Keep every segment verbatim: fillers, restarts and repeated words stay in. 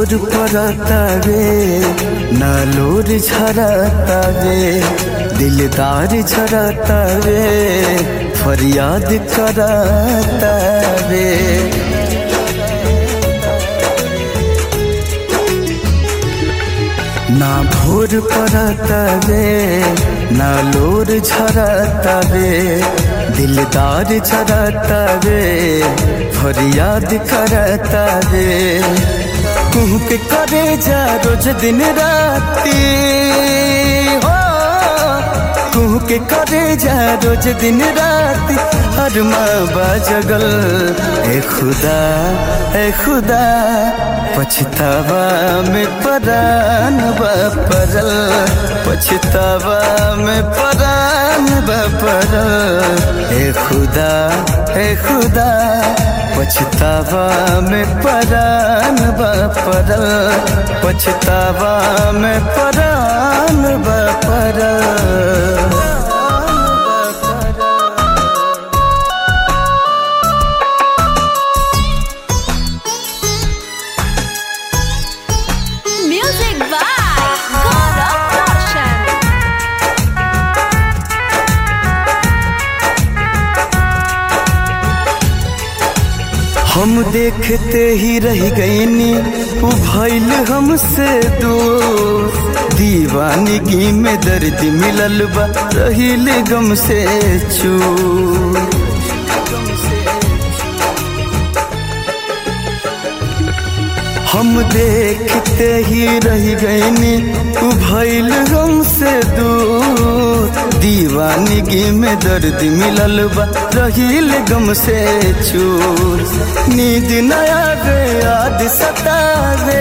भोर पड़तावे ना लोर झरतावे, दिलदार झरतावे फरियाद करतावे। ना भोर पड़तावे ना लोर झरतावे, दिलदार झरतावे फरियाद करतावे। कुहू के करे जा रोज दिन राती हो, कुहू के करे जा रोज दिन राती हर माँ बाजगल। ए खुदा ए खुदा पछतावा में परान बापरल, पछतावा में परान बापरल। ए खुदा ए खुदा पछतावा में परान बापरल, पछतावा में परान बापरल। हम देखते ही रह गईनी उ भइल हमसे दूर, दीवानगी में दर्द मिलल बा रहिल गम से चूर। हम देखते ही रह गईनी उ भइल हमसे दूर, दीवानगी में दर्द मिलल बा रहिल गम से चूर। नींद न आवे याद सतावे,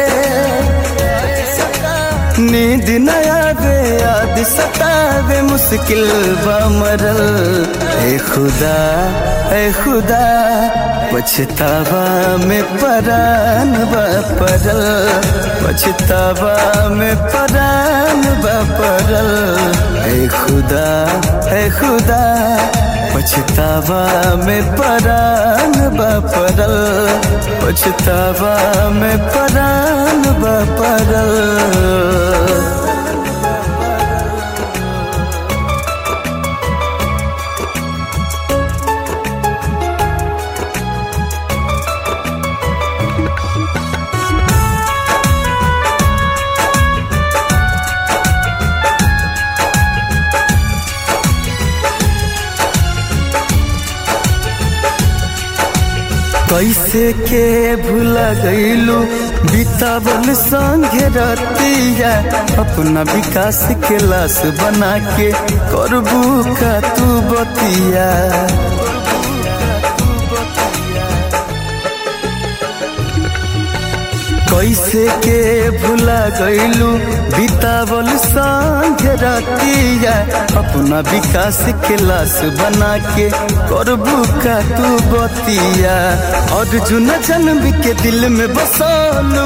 नींद न आवे याद सतावे मुश्किल बा मरल। ए खुदा ए खुदा पछतावा में परान बापरल, पछतावा में परान बापरल। ए खुदा ए खुदा पछतावा में परान बापरल, पछतावा में परान बापरल। कैसे के भुला गईलू बितावल संगे रतिया, अपना विकास के लाश बना के करबू का तू बतिया। कैसे के भुला गईलू बितावल संगे रतिया, अपना विकास के लाश बना के करबू का तू बतिया। अर्जुन जन्म के दिल में बसालू,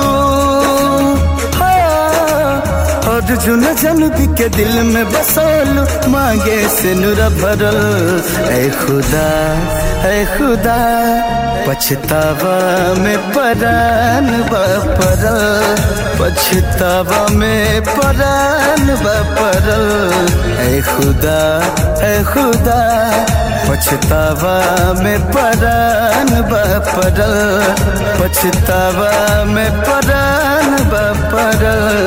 अर्जुन जन्म के दिल में बसालू मांगे से नूर भरल। ए खुदा ए खुदा पछतावा में परान बापरल, पछतावा में परान बापरल। ए खुदा ए खुदा पछतावा में परान बापरल, पछतावा में परान बापरल।